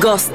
гост.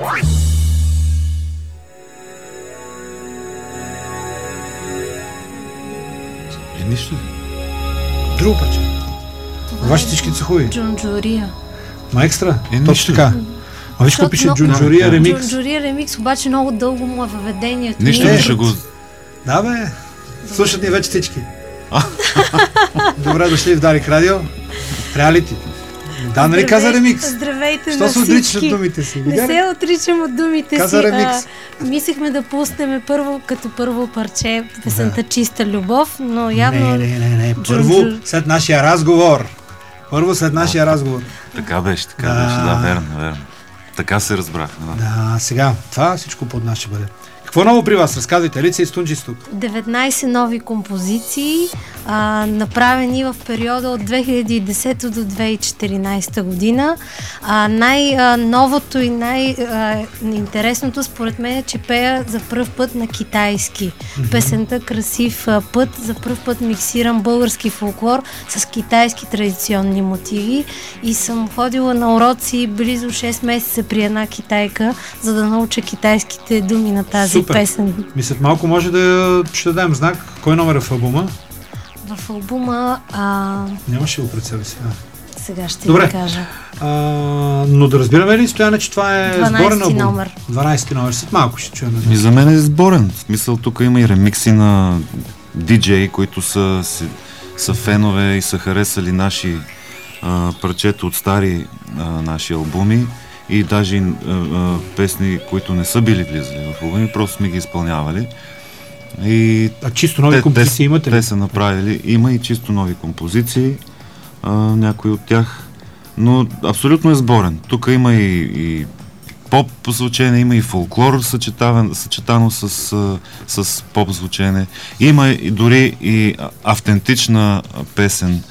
Нищо. Друго парче. Вашите всички са хубави. Джунджурия. Ма екстра? Точно така. А виж какво пише Джунджурия ремикс. Джунджурия ремикс, обаче много дълго му е въведението. Нищо не ще го... Да бе, слушат ни вече всички. Добре дошли в Дарик Радио. Реалити. Да, нали каза ремикс? Здравейте Що на се отричаш всички. от думите си? Не се отричам от думите каза си. Ремикс. Мислехме да пуснем като първо парче песента Чиста любов, но явно... Не. Първо след нашия разговор. Така беше, да, верно. Така се разбрахме. Да, сега, това всичко под нас ще бъде. Какво ново при вас? Разказвайте, Лица и Стунджис тук. 19 нови композиции, направени в периода от 2010 до 2014 година. Най-новото и най-интересното според мен е, че пея за пръв път на китайски. Песента "Красив път", за пръв път миксирам български фолклор с китайски традиционни мотиви и съм ходила на уроци близо 6 месеца при една китайка, за да науча китайските думи на тази песен. Мислят, малко може да ще дадем знак. Кой номер е в албума? В албума... Нямаше го пред себе си. Сега ще ви кажа. Но да разбираме ли, Стояне, че това е сборен албум? 12 номер. След малко ще чуем. За мен е сборен. В смисъл, тук има и ремикси на диджеи, които са фенове и са харесали наши парчета от стари наши албуми. И даже песни, които не са били влизали в албуми, просто сме ги изпълнявали. А чисто нови композиции имате ли? Те са направили. Има и чисто нови композиции, някои от тях, но абсолютно е сборен. Тук има и поп звучене, има и фолклор съчетано с поп звучене. Има и дори и автентична песен,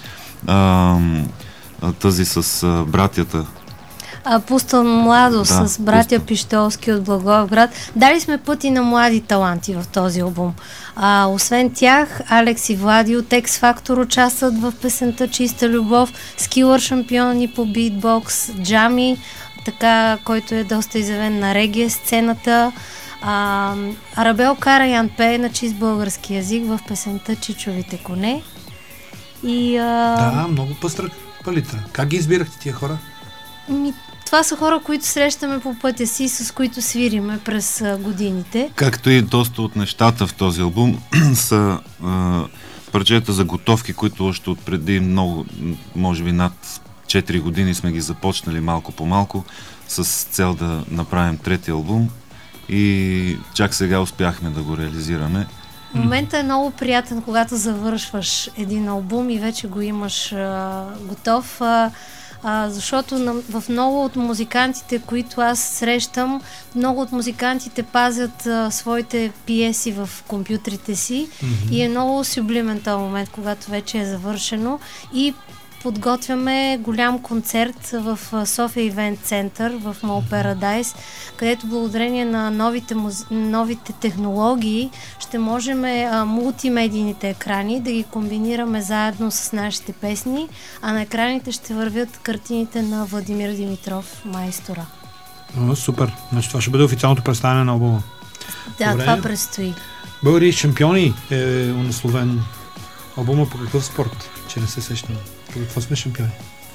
тази с братята. Пустал младо с братя Пищолски от Благоевград. Дали сме пъти на млади таланти в този албум. Освен тях, Алекс и Влади от X Factor участват в песента Чиста любов, скилър шампиони по битбокс, Джами, който е доста изявен на регия сцената. Арабел Караян пее на чист български язик в песента Чичовите коне. Да, много пъстра палитра. Как ги избирахте тия хора? Това са хора, които срещаме по пътя си, с които свириме през годините. Както и доста от нещата в този албум са парчета заготовки, които още отпреди много, може би над 4 години сме ги започнали малко по малко, с цел да направим трети албум и чак сега успяхме да го реализираме. Моментът е много приятен, когато завършваш един албум и вече го имаш готов. Защото в много от музикантите, които аз срещам, много от музикантите пазят своите пиеси в компютрите си и е много сюблимен този момент, когато вече е завършено и подготвяме голям концерт в София Ивент Център в Мол Парадайс, където благодарение на новите технологии ще можем мултимедийните екрани да ги комбинираме заедно с нашите песни, а на екраните ще вървят картините на Владимир Димитров, майстора. Супер! Значи това ще бъде официалното представяне на албума. Да, добре. Това предстои. Българи шампиони е унасловен албума по какъв спорт? Че не се сещам. По какво сме шампиони?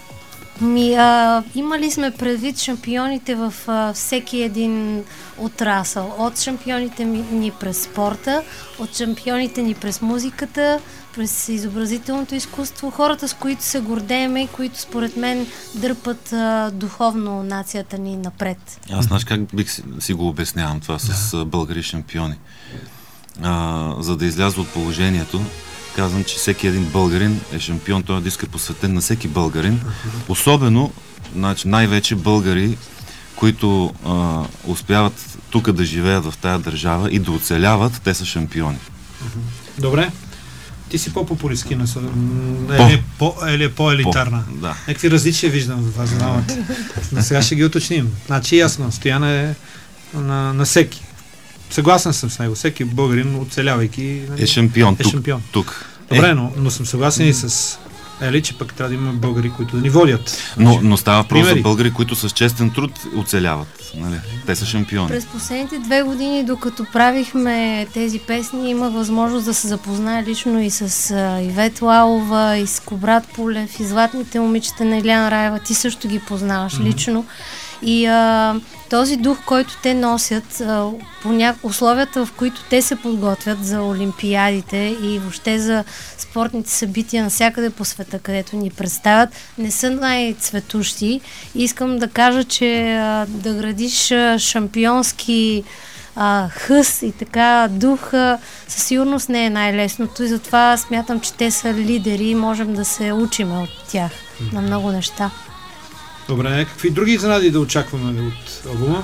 Имали сме предвид шампионите в всеки един отрасъл. От шампионите ни през спорта, от шампионите ни през музиката, през изобразителното изкуство, хората, с които се гордееме и които според мен дърпат духовно нацията ни напред. Аз знаеш как си го обяснявам това с българи шампиони. За да изляза от положението, казвам, че всеки един българин е шампион, този диск е посветен на всеки българин. Особено, най-вече българи, които успяват тук да живеят в тая държава и да оцеляват, те са шампиони. Добре. Ти си по-популистки, или по-елитарна. Да. Някакви различия виждам в вас двамата. Но сега ще ги уточним. Значи ясно, Стоян е на всеки. Съгласен съм с него. Всеки българин, оцелявайки, е шампион. Е шампион. Тук. Добре, но съм съгласен и с Ели, че пък трябва да има българи, които да ни водят. Но става въпрос за примери. българи, които с честен труд оцеляват. Нали? Те са шампиони. През последните 2 години, докато правихме тези песни, имах възможност да се запозная лично и с Ивет Лалова, и с Кобрат Полев, и Златните момичета на Иляна Раева. Ти също ги познаваш лично. И този дух, който те носят, условията, в които те се подготвят за олимпиадите и въобще за спортните събития навсякъде по света, където ни представят, не са най-цветущи. И искам да кажа, че да градиш шампионски хъс и така дух със сигурност не е най-лесното и затова смятам, че те са лидери и можем да се учим от тях на много неща. Добре, какви други изненади да очакваме от албума?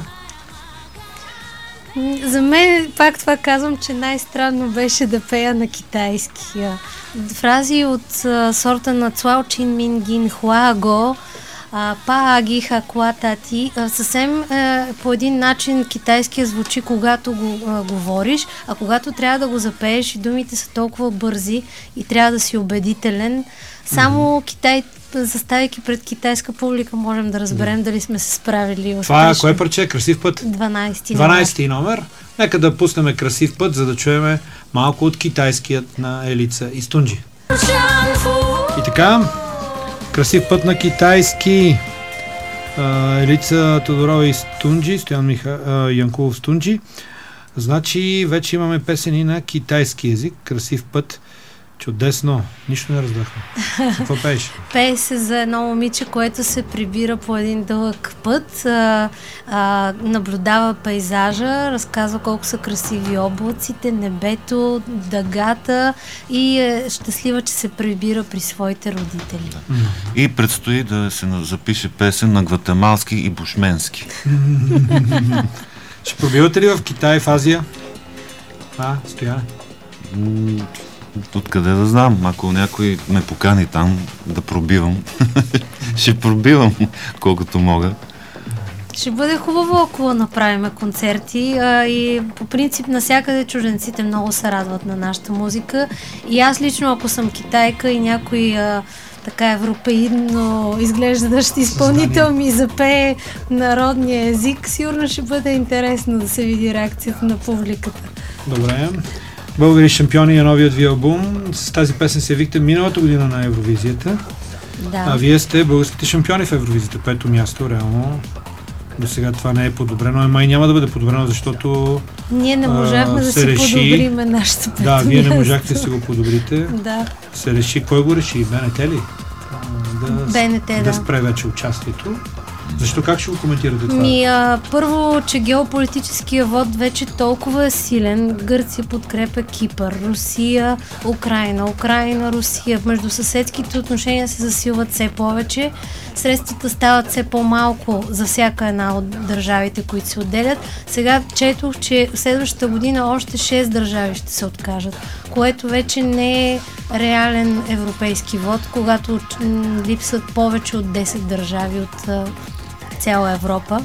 За мен, пак това казвам, че най-странно беше да пея на китайски. Фрази от сорта на Цуао Чин Мин Гин Хуаго, Па Аги Хакуата Ти. Съвсем по един начин китайския звучи, когато го говориш, а когато трябва да го запееш и думите са толкова бързи и трябва да си убедителен, само заставайки пред китайска публика, можем да разберем дали сме се справили. Това кое парче? Красив път? 12 номер. Нека да пуснем Красив път, за да чуем малко от китайският на Елица и Стунджи. И така, Красив път на китайски. Елица Тодорова и Стунджи, Стоян Янкулов Стунджи. Значи вече имаме песени на китайски език. Красив път. Чудесно. Нищо не разбрахме. Какво пееш? Пее се за едно момиче, което се прибира по един дълъг път, наблюдава пейзажа, разказва колко са красиви облаците, небето, дъгата и е щастлива, че се прибира при своите родители. И предстои да се запише песен на гватемалски и бушменски. Ще пробивате ли в Китай, в Азия? Стояне? Откъде да знам, ако някой ме покани там да пробивам, ще пробивам колкото мога. Ще бъде хубаво, ако направим концерти и по принцип навсякъде чужденците много се радват на нашата музика и аз лично, ако съм китайка и някой така европеидно изглеждащ изпълнител ми запее народния език, сигурно ще бъде интересно да се види реакцията на публиката. Добре. Българи шампиони е новият ви албум. С тази песен се явихте миналата година на Евровизията. Да. А вие сте българските шампиони в Евровизията. 5-то място, реално. До сега това не е подобрено, май няма да бъде подобрено, защото ние не можахме да си подобриме нашата пето място. Вие не можахте да си го подобрите. Да. Се реши. Кой го реши? БНТ ли? БНТ, да спре вече участието. Защо? Как ще го коментирате това? Първо, че геополитическия вод вече толкова е силен. Гърция подкрепя Кипър, Русия, Украина, Русия. Между съседските отношения се засилват все повече. Средствата стават все по-малко за всяка една от държавите, които се отделят. Сега четох, че следващата година още 6 държави ще се откажат, което вече не е реален европейски вод, когато липсват повече от 10 държави от цяла Европа.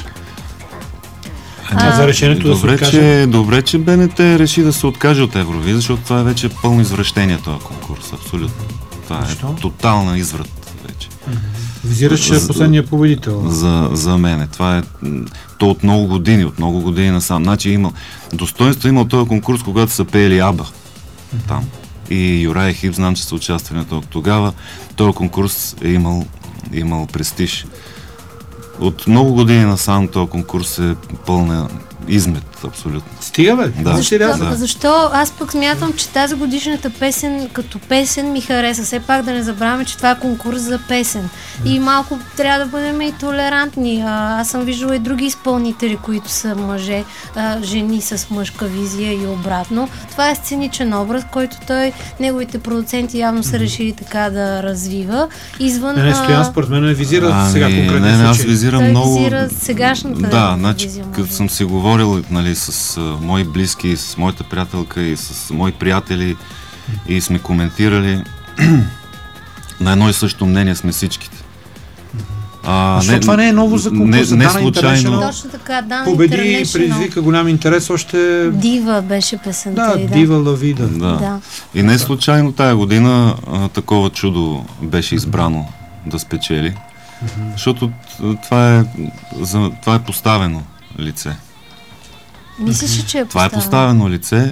За решението да се откаже. Добре, че БНТ реши да се откаже от Евровизия, защото това е вече пълно извращение този конкурс, абсолютно. Това е тотална изврат вече. Визираш последния победител. За мен. Това е то от много години насам. Значи достоинство имал този конкурс, когато са пеели Аба там. И Юрай Хип, знам, че са участвали на това. Тогава този конкурс е имал престиж. От много години насам този конкурс е пълна измет, абсолютно. Стига, бе? Да. Защо? Аз пък смятам, че тази годишната песен като песен ми хареса. Все пак да не забравяме, че това е конкурс за песен. И малко трябва да бъдем и толерантни. Аз съм виждала и други изпълнители, които са мъже, жени с мъжка визия и обратно. Това е сценичен образ, който неговите продуценти явно са решили така да развива. Извън... Стоян, според мен не визира сега конкретно случай. Аз визирам много... визира сегашната значи, като съм си говорил с мои близки, с моята приятелка и с мои приятели и сме коментирали на едно и също мнение сме всичките. Защо това не е ново за конкурса? Не Dana случайно. Точно така, Dana победи и International. предизвика голям интерес още... Дива беше песента. Да, Дива Ла Вида. Да. И не случайно тая година такова чудо беше избрано да спечели. Защото това е поставено лице. Мислиш, че е Това е поставено лице,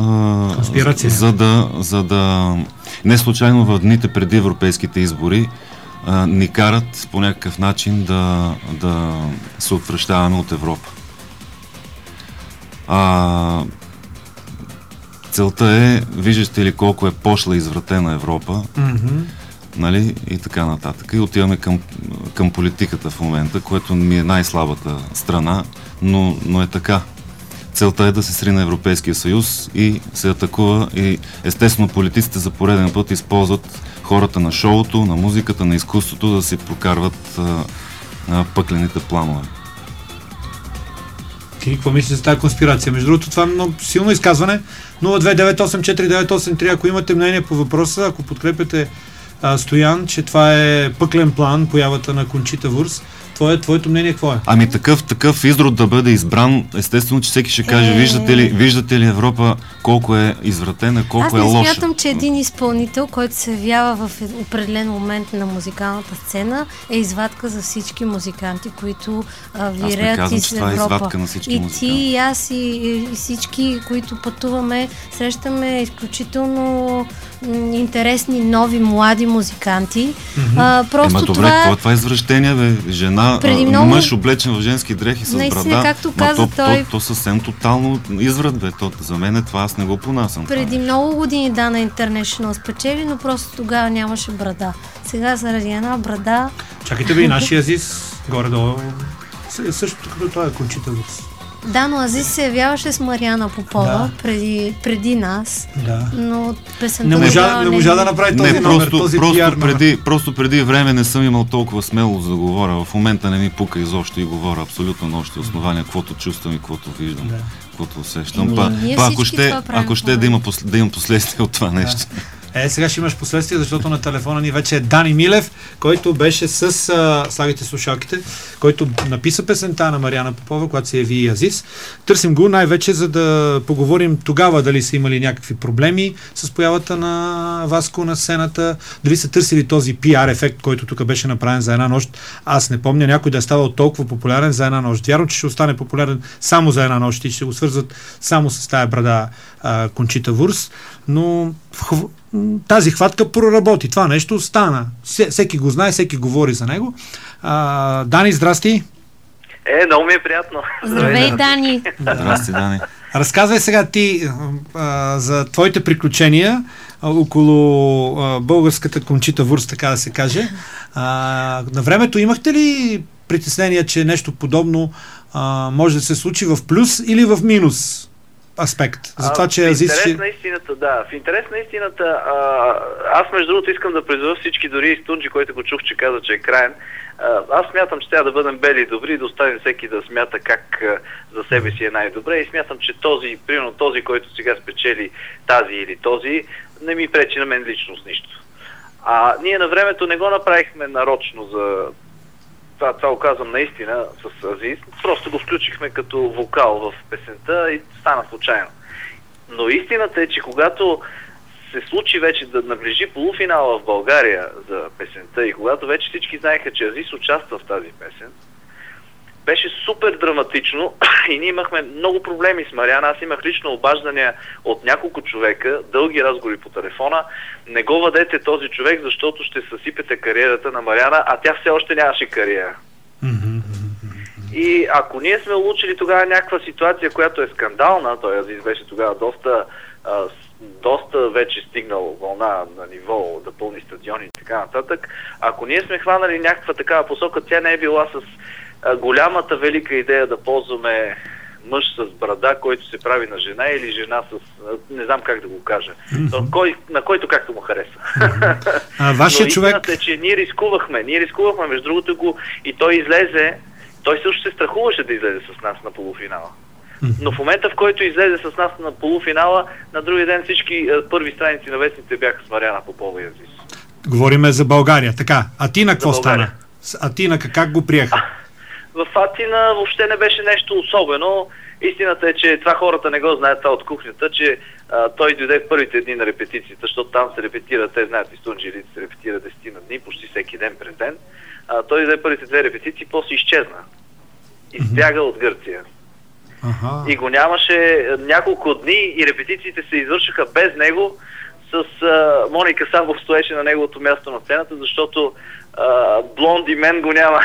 за да не случайно в дните преди европейските избори ни карат по някакъв начин да се отвръщаваме от Европа. Целта е, виждате ли колко е пошла и извратена Европа, нали, и така нататък. И отиваме към политиката в момента, което ми е най-слабата страна, но е така. Целта е да се срине Европейския съюз и се атакува, и естествено политиците за пореден път използват хората на шоуто, на музиката, на изкуството да си прокарват пъклените планове. Ти какво мислиш за тази конспирация? Между другото, това е много силно изказване. 0298498 ако имате мнение по въпроса, ако подкрепяте Стоян, че това е пъклен план, появата на Кончита Вурс, твоето мнение какво е? Ами такъв изрод да бъде избран, естествено, че всеки ще каже, виждате ли Европа колко е извратена, колко е лоша. Аз не смятам, че един изпълнител, който се явява в определен момент на музикалната сцена, е извадка за всички музиканти, които виреят из Европа. И ти, и аз, и всички, които пътуваме, срещаме изключително интересни, нови, млади музиканти. Просто добре, това е извращение, бе. Жена, мъж облечен в женски дрехи с брада. Както каза той, то съвсем тотално изврат, бе. За мен това аз не го понасям. Преди много години Dana International спечели, но просто тогава нямаше брада. Сега заради една брада... Чакайте ви, нашия Азис горе-долу също като той е Кончита Вурс. Да, но Азис се явяваше с Мариана Попова преди нас, но песента не можа да направи този номер, този пиар номер. Просто преди време не съм имал толкова смелост да говоря. В момента не ми пука изобщо и говоря абсолютно на още основания, каквото чувствам и каквото виждам, каквото усещам. Ако ще да има последствия от това нещо. Сега ще имаш последствия, защото на телефона ни вече е Дани Милев, който беше с слагайте слушалките, който написа песента на Мариана Попова, която се яви и Азис. Търсим го най-вече, за да поговорим тогава дали са имали някакви проблеми с появата на Васко на сцената, дали са търсили този пиар ефект, който тук беше направен за една нощ. Аз не помня някой да е ставал толкова популярен за една нощ. Вярно, че ще остане популярен само за една нощ и ще го свързват само с тая брада Кончита Вурс, но тази хватка проработи. Това нещо стана. Всеки го знае, всеки говори за него. Дани, здрасти! Много ми е приятно. Здравей, Дани! Здрасти, Дани! Разказвай сега ти за твоите приключения около българската Кончита Вурс, така да се каже. На времето имахте ли притеснения, че нещо подобно може да се случи в плюс или в минус аспект? За това, че в интерес на истината, в интерес на истината, аз между другото искам да призова всички, дори и Стунджи, който го чух, че каза, че е краен. Аз смятам, че трябва да бъдем бели и добри, да оставим всеки да смята как за себе си е най-добре, и смятам, че примерно този, който сега спечели тази или този, не ми пречи на мен лично с нищо. Ние на времето не го направихме нарочно за... Това го казвам наистина с Азис, просто го включихме като вокал в песента и стана случайно. Но истината е, че когато се случи вече да наближи полуфинала в България за песента и когато вече всички знаеха, че Азис участва в тази песен, беше супер драматично и ние имахме много проблеми с Мариана. Аз имах лично обаждания от няколко човека, дълги разговори по телефона. Не го въдете този човек, защото ще съсипете кариерата на Мариана, а тя все още нямаше кариера. И ако ние сме улучили тогава някаква ситуация, която е скандална, той Азис беше тогава доста вече стигнал вълна на ниво да пълни стадиони и така нататък, ако ние сме хванали някаква такава посока, тя не е била с голямата велика идея да ползваме мъж с брада, който се прави на жена, или жена с... не знам как да го кажа. На който както му хареса. Вашия човек... Но е, че ние рискувахме, между другото и той излезе, той също се страхуваше да излезе с нас на полуфинала. Но в момента, в който излезе с нас на полуфинала, на другия ден всички първи страници на вестните бяха с Мариана Попова и Азис. Говориме за България. Така, а ти на какво стана? С Атина как го приеха? В Атина въобще не беше нещо особено. Истината е, че това хората не го знаят, това от кухнята, че той дойде в първите дни на репетицията, защото там се репетира, те знаят, Изтунджи Елица се репетира 10 дни, почти всеки ден през ден. Той дойде първите 2 репетиции, после изчезна. Избяга от Гърция. И го нямаше няколко дни и репетициите се извършиха без него. С Моника Самбов стоеше на неговото място на сцената, защото Блонди мен го няма.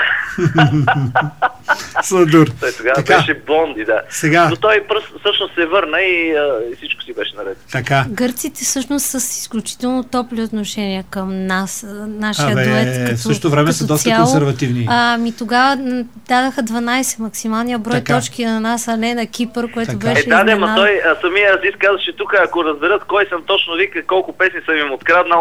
Сладур. Той тогава беше Блонди, да. Сега... Но той всъщност се върна и всичко си беше наред. Така. Гърците всъщност с изключително топли отношения към нас, нашия дует. В същото време са доста консервативни. Тогава дадаха 12 максималния брой точки на нас, а не на Кипър, което беше изненада. Ма той самия Азис казаше тук, ако разберат кой съм точно, вика колко песни съм им откраднал.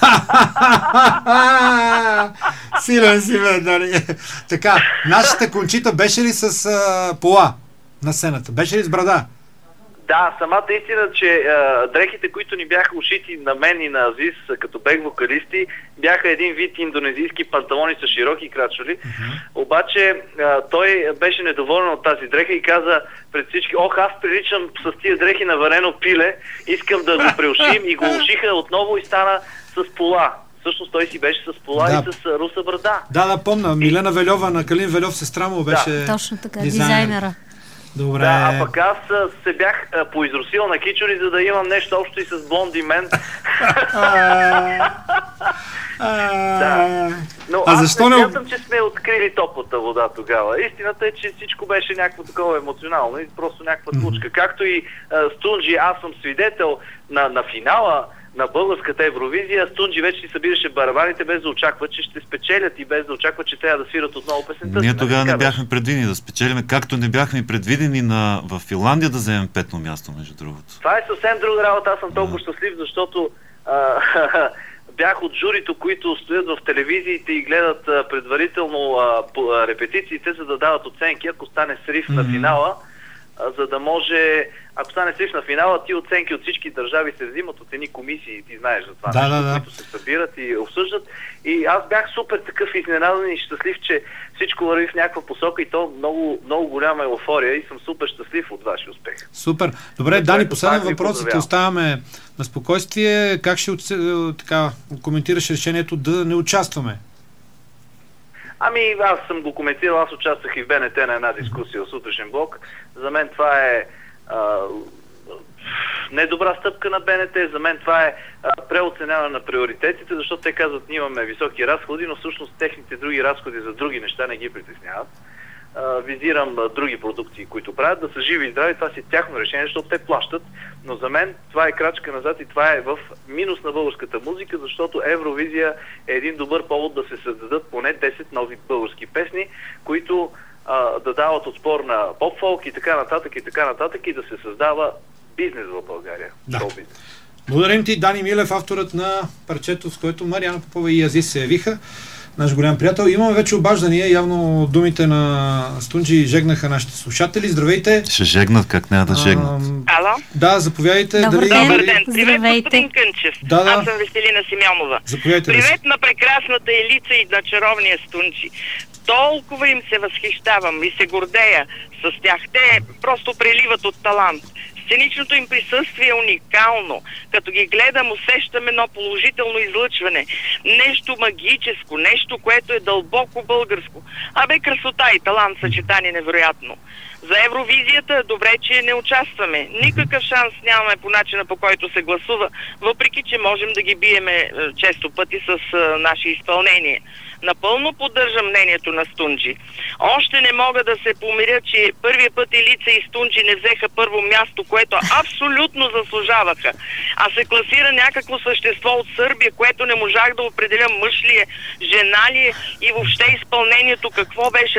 Силен си, нали? Така, нашата Кончита беше ли с пола на сцената? Беше ли с брада? Да, самата истина, че дрехите, които ни бяха ушити на мен и на Азис, като бек-вокалисти, бяха един вид индонезийски панталони с широки крачоли. Обаче той беше недоволен от тази дреха и каза пред всички: ох, аз приличам с тия дрехи на варено пиле, искам да го преушим, и го ушиха отново и стана с пола. Всъщност той си беше с пола и с руса брада. Да, помня. Милена Вельова на Калин Вельов, сестра му беше точно така, дизайнера. Добре. Да, а пък аз се бях поизрусил на кичури, за да имам нещо общо и с Блонди мен. Но аз не смятам, че сме открили топлата вода тогава. Истината е, че всичко беше някакво такова емоционално и просто някаква случка. Както и Стунджи, аз съм свидетел на финала на българската Евровизия. Стунджи вече си събираше барабаните без да очаква, че ще спечелят и без да очаква, че трябва да свират отново песента. Ние тогава не бяхме предвидени да спечелиме, както не бяхме предвидени в Финландия да вземем 5-то място, между другото. Това е съвсем друга работа. Аз съм толкова щастлив, защото бях от журито, които стоят в телевизиите и гледат предварително репетициите, за да дават оценки, ако стане срив на финала, за да може, ако стане срив на финала, ти оценки от всички държави се взимат от едни комисии, ти знаеш за това, които се събират и обсъждат. И аз бях супер такъв изненадан и щастлив, че всичко върви в някаква посока и то много, много голяма еуфория и съм супер щастлив от вашия успех. Супер. Добре, Дани, последен въпрос, да оставаме на спокойствие. Как ще коментираш решението да не участваме? Ами, аз съм го коментирал, аз участвах и в БНТ на една дискусия в сутрешен блок. За мен това е недобра стъпка на БНТ, за мен това е преоценяване на приоритетите, защото те казват, ние имаме високи разходи, но всъщност техните други разходи за други неща не ги притесняват. Визирам други продукти, които правят, да са живи и здрави, това си тяхно решение, защото те плащат, но за мен това е крачка назад и това е в минус на българската музика, защото Евровизия е един добър повод да се създадат поне 10 нови български песни, които да дават отпор на поп-фолк и така нататък и да се създава бизнес в България. Да. Благодарим ти, Дани Милев, авторът на парчето, с което Мариана Попова и Азис се явиха. Наш голям приятел. Имаме вече обаждания. Явно думите на Стунджи жегнаха нашите слушатели. Здравейте! Ще жегнат, как няма да жегнат. Ало? Да, заповядайте. Добър ден. Привет, господин Кънчев. Аз съм Веселина Симеонова. Заповядайте. Привет на прекрасната Елица и на чаровния Стунджи. Толкова им се възхищавам и се гордея с тях. Те просто преливат от талант. Сценичното им присъствие е уникално. Като ги гледам, усещам едно положително излъчване. Нещо магическо, нещо, което е дълбоко българско. Красота и талант съчетани невероятно. За Евровизията добре, че не участваме. Никакъв шанс нямаме по начина, по който се гласува, въпреки че можем да ги биеме често пъти с наши изпълнения. Напълно поддържам мнението на Стунджи. Още не мога да се помиря, че първия път Елица и Стунджи не взеха първо място, което абсолютно заслужаваха. А се класира някакво същество от Сърбия, което не можах да определя мъж ли е, жена ли е и въобще изпълнението какво беше.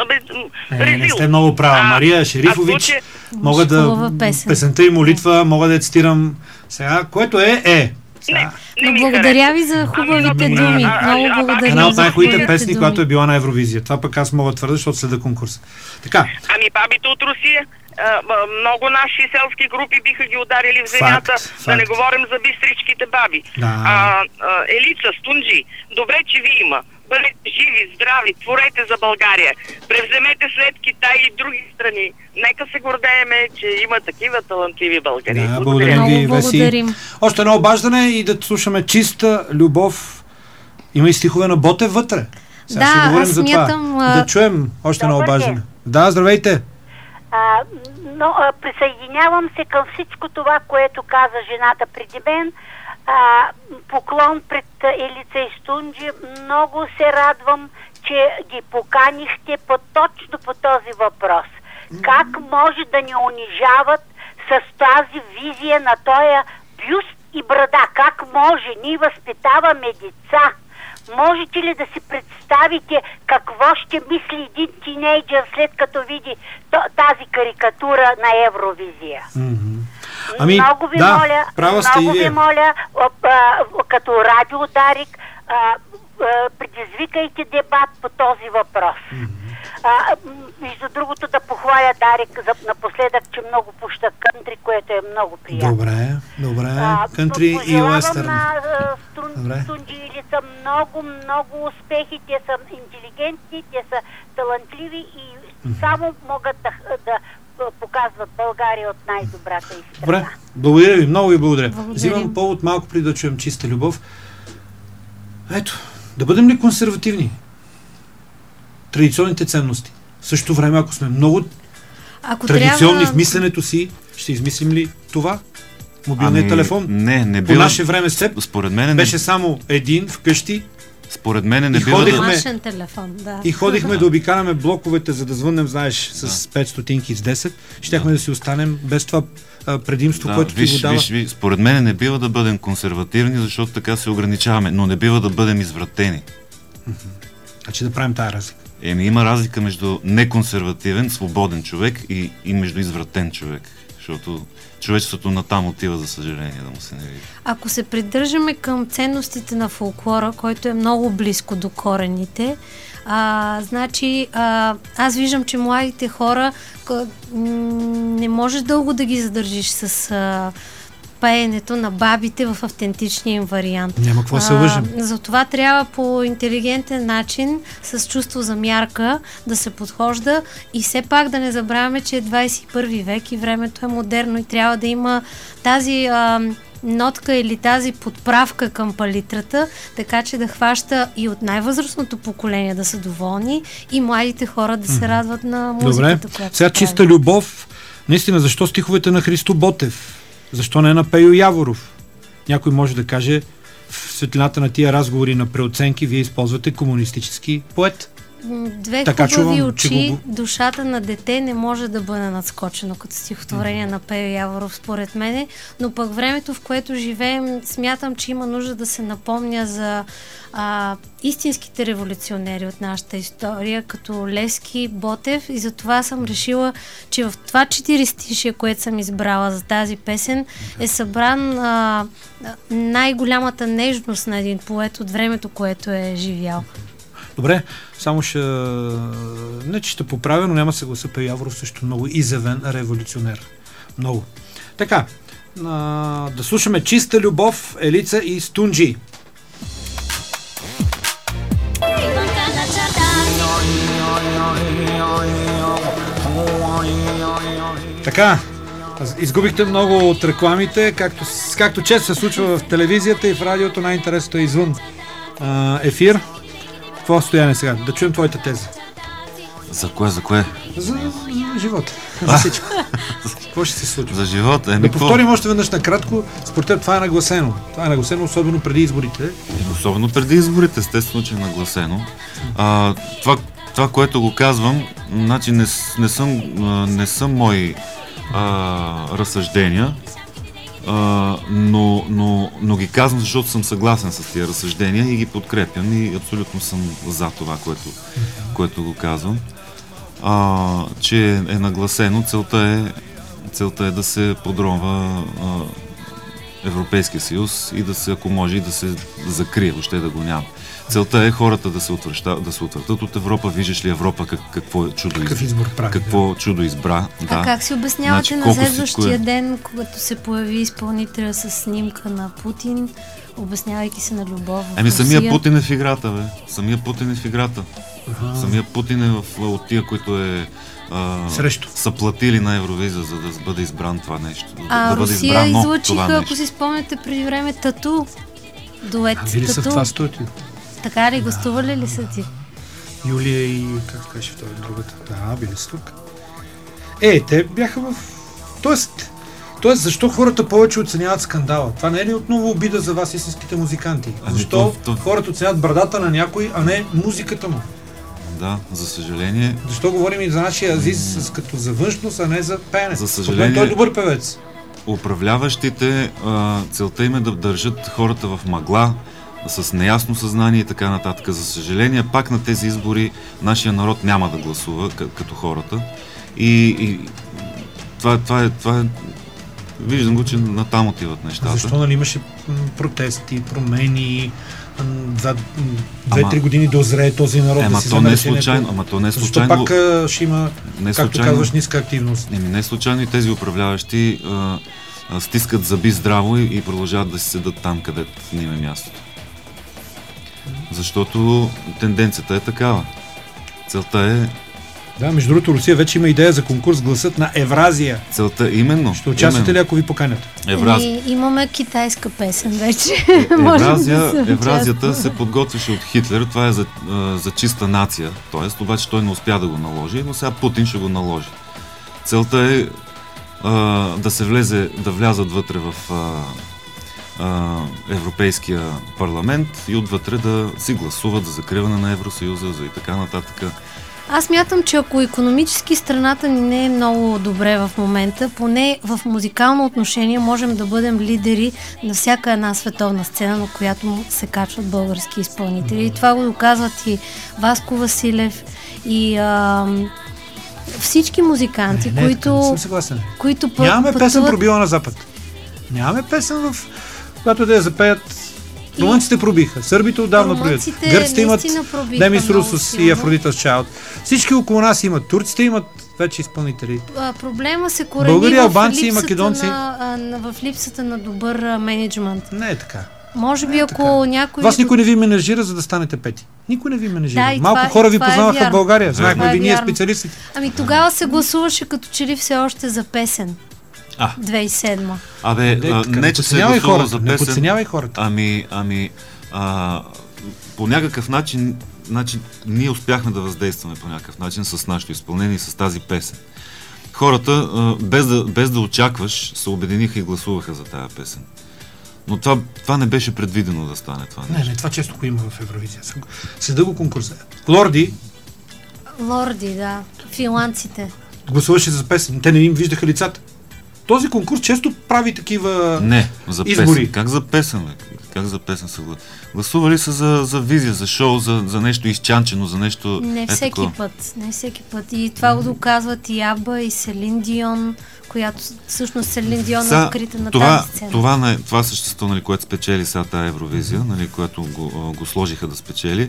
Не сте много права. Мария Шерифович, мога да... Песента и молитва, мога да я цитирам сега, което е. Но благодаря ви за хубавите думи. Много благодаря. Една от най-хубавите песни, която е била на Евровизия. Това пък аз мога да твърда, защото следа конкурса. Така. Бабите от Русия. Много наши селски групи биха ги ударили в земята. Да не говорим за бистричките баби. Да. Елица, Стунджи, добре, че ви има. Бъдете живи, здрави, творете за България. Превземете след Китай и други страни. Нека се гордееме, че има такива талантливи българи. Да, благодарим ви, Веси. Още едно обаждане и да слушаме Чиста любов. Има и стихове на Ботев вътре. Сега ще говорим за това. Да чуем още едно обаждане. Да, здравейте. Присъединявам се към всичко това, което каза жената преди мен. Поклон пред Елица и Стунджи. Много се радвам, че ги поканихте точно по този въпрос. Как може да ни унижават с тази визия на този бюст и брада? Как може? Ние възпитаваме деца. Можете ли да си представите какво ще мисли един тинейджър след като види тази карикатура на Евровизия? Много ви моля, като радио Дарик, предизвикайте дебат по този въпрос. Между другото да похваля Дарик напоследък, че много пуща кънтри, което е много приятно. Добре. Кънтри и уестърн. Стунджи и Елица много успехи. Те са интелигентни, те са талантливи и само могат да показват България от най-добрата и страна. Добре, благодаря ви, много ви благодаря. Взимам повод малко преди да чуем Чиста любов. Ето, да бъдем ли консервативни? Традиционните ценности. В същото време, ако сме много традиционни в мисленето си, ще измислим ли това? Мобилният телефон? Не по наше време според мен беше само един вкъщи. Според мен не бива да... телефон, да. И ходихме да обикаляме блоковете, за да звъннем, знаеш, с 5 стотинки, с 10. Щяхме да си останем без това предимство, което ти го дава. Според мен не бива да бъдем консервативни, защото така се ограничаваме, но не бива да бъдем извратени. Значи да правим тая разлика. Има разлика между неконсервативен, свободен човек и между извратен човек. Защото човечеството натам отива, за съжаление, да му се не види. Ако се придържаме към ценностите на фолклора, който е много близко до корените, значи аз виждам, че младите хора не можеш дълго да ги задържиш с пеенето на бабите в автентичния им вариант. Няма какво се лъжим. Затова трябва по интелигентен начин, с чувство за мярка, да се подхожда и все пак да не забравяме, че е 21 век и времето е модерно и трябва да има тази нотка или тази подправка към палитрата, така че да хваща и от най-възрастното поколение да са доволни и младите хора да се радват на музиката. Добре, сега Чиста любов. Наистина, защо стиховете на Христо Ботев? Защо не на Пейо Яворов? Някой може да каже, в светлината на тия разговори на преоценки, вие използвате комунистически поет. Две хубави очи, душата на дете не може да бъде надскочено като стихотворение на Пейо Яворов, според мене, но пък времето, в което живеем, смятам, че има нужда да се напомня за истинските революционери от нашата история, като Левски, Ботев, и затова съм решила, че в това 4-стишие, което съм избрала за тази песен, е събран най-голямата нежност на един поет от времето, което е живял. Добре, само не че ще поправя, но няма се гласа, Пейо Яворов също много изявен революционер. Много. Така, да слушаме Чиста любов, Елица и Стунджи. Така, изгубихте много от рекламите, както често се случва в телевизията и в радиото, най-интересното е извън ефир. Какво стояне сега? Да чуем твоята теза. За кое? За живота. За всичко. Какво ще се случва? За живота. Да повторим още веднъж накратко. Според теб това е нагласено. Това е нагласено особено преди изборите. Особено преди изборите, естествено, че е нагласено. Това, което го казвам, значи не са мои разсъждения, но ги казвам, защото съм съгласен с тия разсъждения и ги подкрепям и абсолютно съм за това, което го казвам. Че е нагласено, целта е да се подронва Европейския съюз и да се, ако може, и да се закрие, въобще да го няма. Целта е хората да се отвъртат от Европа. Виждаш ли Европа какво чудо Какъв избор прави, какво чудо избра. А как си обяснявате на следващия ден, когато се появи изпълнителя с снимка на Путин, обяснявайки се на любов в Русия? Самия Путин е в играта, бе. Самия Путин е в играта. Самия Путин е от тия, които са платили на Евровизия, за да бъде избран това нещо. Да бъде Русия излъчиха, ако си спомняте преди време, Тату. Дует Тату. Били са в това студио. Така ли? Гостували ли са ти? Юлия и как казваш това другата? Да, били са тук. Те бяха в... Тоест, защо хората повече оценяват скандала? Това не е ли отново обида за вас, истинските музиканти? Защо хората оценяват брадата на някой, а не музиката му? Да, за съжаление. Защо говорим и за нашия Азиз като за външност, а не за пеене? За съжаление, той е добър певец. Управляващите, целта им е да държат хората в мъгла, с неясно съзнание и така нататък. За съжаление, пак на тези избори нашия народ няма да гласува като хората. И това е виждам го, че натам отиват нещата. Защо имаше протести, промени, 2-3 години дозрее този народ да си вземе решението? То не е случайно. Защо пак ще има, както казваш, ниска активност? Не е случайно и тези управляващи стискат зъби здраво и продължават да си седат там, където не им е мястото. Защото тенденцията е такава. Целта е... Да, между другото, Русия вече има идея за конкурс Гласът на Евразия. Целта именно. Ще участвате ли, ако ви поканят? Имаме китайска песен вече. Евразията се подготвяше от Хитлер. Това е за чиста нация. Тоест, обаче той не успя да го наложи, но сега Путин ще го наложи. Целта е да влязат вътре в Европейския парламент и отвътре да си гласуват за закриване на Евросъюза, за и така нататък. Аз мятам, че ако икономически страната ни не е много добре в момента, поне в музикално отношение можем да бъдем лидери на всяка една световна сцена, на която се качват български изпълнители. И това го доказват и Васко Василев, и всички музиканти, които Нямаме песен пробила на Запад. Нямаме песен, когато да я запеят. Румънците пробиха, сърбите отдавна пробият. Гърците имат Демис Русос и Афродитас Чайлд. Всички около нас имат. Турците имат вече изпълнители. Проблема се корени българи, албанци и македонци. В липсата на добър менеджмент. Не е така. Може би ако някой... Вас никой не ви менажира, за да станете пети. Никой не ви менажира. Малко хора ви познаваха в България. Знаехме ви ние специалистите. Тогава се гласуваше като че ли все още за песен. 2007. Не че се гласува за песен. Не подценявай хората. По някакъв начин, ние успяхме да въздействаме по някакъв начин с нашето изпълнение и с тази песен. Хората, без да очакваш, се обединиха и гласуваха за тая песен. Но това не беше предвидено да стане това нещо. Не, това често го има в Евровизия. Следа го конкурса. Лорди, да. Финландците. Гласуваше за песен. Те не им виждаха лицата. Този конкурс често прави такива избори. Песен. Как за песен? Как за песен са гласували са за визия, за шоу, за нещо изчанчено, за нещо... Не всеки път. И това го доказват и Аба, и Селин Дион, която всъщност Селин Дион е открита на тази сцена. Това същество, което спечели сега тази Евровизия, което го сложиха да спечели,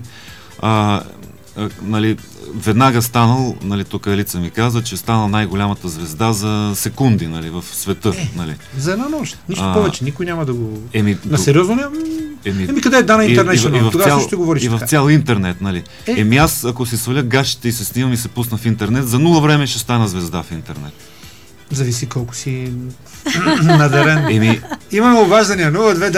веднага станал, тук Елица ми каза, че станал най-голямата звезда за секунди, в света. За една нощ. Нищо повече. Никой няма да го... На сериозно няма... къде е Дана Интернешнъл? Тогава също говориш така. И в цял интернет, аз, ако си сваля гащите и се снимам и се пусна в интернет, за 0 време ще стана звезда в интернет. Зависи колко си надарен. Имаме обаждания.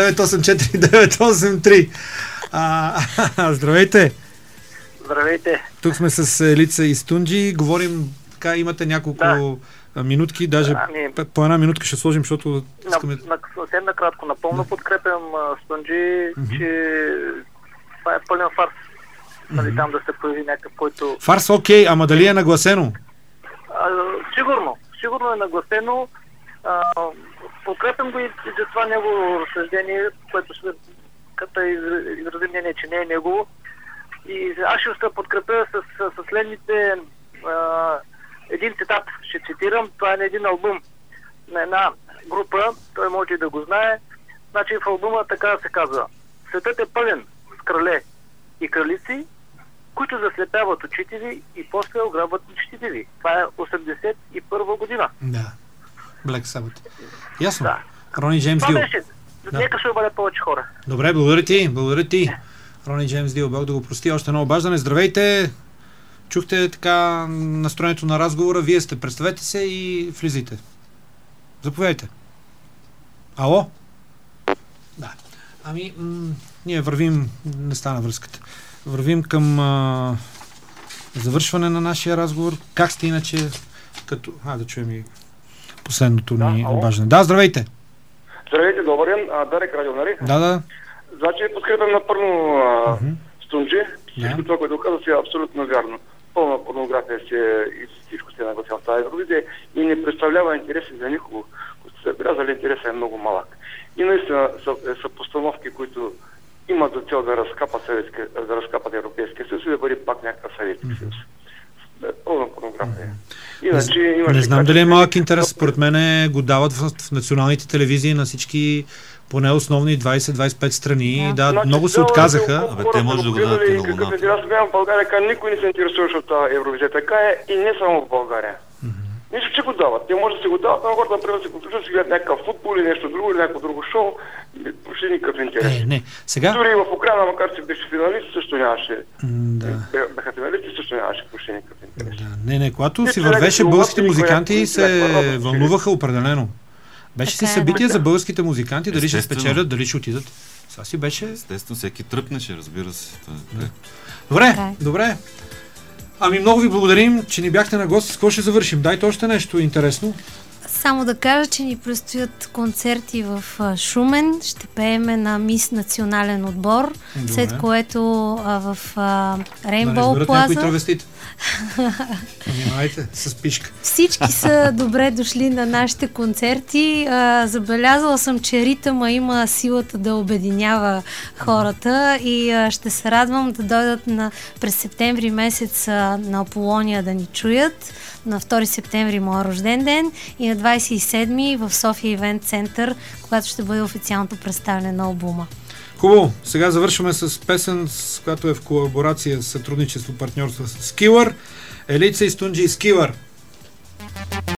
02984 983. Здравейте! Здравейте! Тук сме с Елица и Стунджи. Говорим, така имате няколко минутки, даже по една минутка ще сложим, защото искаме... Съвсем накратко, напълно подкрепям Стунджи, че това е пълен фарс. Там да се появи някакъв, който... Фарс, окей, ама дали е нагласено? Сигурно е нагласено. Подкрепям го и за това негово разсъждение, което като изрази мнение, че не е негово. И аз ще се подкрепя с следните един цитат. Ще цитирам. Това е на един албум на една група, той може и да го знае. Значи в албума така се казва: светът е пълен с крале и кралици, които заслепяват очите ви и после ограбват мечтите ви. Това е 81 година. Да. Black Sabbath. Ясно. Да. Рони Джеймс Това Дил. беше. Да. Нека ще бъде повече хора. Добре, благодаря ти. Рони Джеймс Дил, Бог да го прости. Още едно обаждане. Здравейте! Чухте така настроението на разговора. Вие сте. Представете се и влизайте. Заповядайте. Ало? Да. Ами, ние вървим, не стана връзката. Вървим към завършване на нашия разговор. Как сте иначе, като... да чуем и последното ни обаждане. Да, здравейте! Здравейте, добър ден. Дарек Радио, нали? Да. Значи подкрепям напълно Стунджи. Всичко това, което каза, си е абсолютно вярно. Пълна порнография си и всичко се нагласява в тази Евровизия и не представлява интереси за никого. Които се белязали, интересът е много малък. И наистина са постановки, които имат за цел да разкапат Европейския съюз и да бъде пак някакъв Съветски съюз. Пълна порнография. Иначе, не знам дали е малък интерес. Според мен го дават в националните телевизии на всички поне основни 20-25 страни. Да, значи, много се отказаха. Те може да го дадат и на Луната. Аз в България, никой не се интересуваше от тази Евровизия. Така е и не само в България. Нищо, че го дават. Те може да се го дават, но хората например се подключат, си гледат някакъв футбол или нещо друго, или някакво друго шоу. Почти никакъв интерес. Не. Сега... Дори и в Украина, макар че беше финалист, също нямаше. Бяха финалисти, също нямаше почти никакъв интерес. Не. Когато си вървеше, българските музиканти се вълнуваха определено. Беше си събитие за българските музиканти, дали ще спечелят, дали ще отидат. Това си беше... Естествено, всеки тръпнеше, разбира се. Добре. Ами много ви благодарим, че ни бяхте на гост. С какво ще завършим? Дайте още нещо интересно. Само да кажа, че ни предстоят концерти в Шумен. Ще пееме на Мис национален отбор, след което в Рейнбоу Плаза. Внимайте, с пишка. Всички са добре дошли на нашите концерти. Забелязала съм, че ритъма има силата да обединява хората и ще се радвам да дойдат през септември месец на Аполония да ни чуят. На 2 септември моя рожден ден и на 27 в София Ивент Център, когато ще бъде официалното представяне на албума. Хубаво, сега завършваме с песен, с която е в колаборация, сътрудничество, партньорство с Skiller. Елица и Стунджи и Skiller.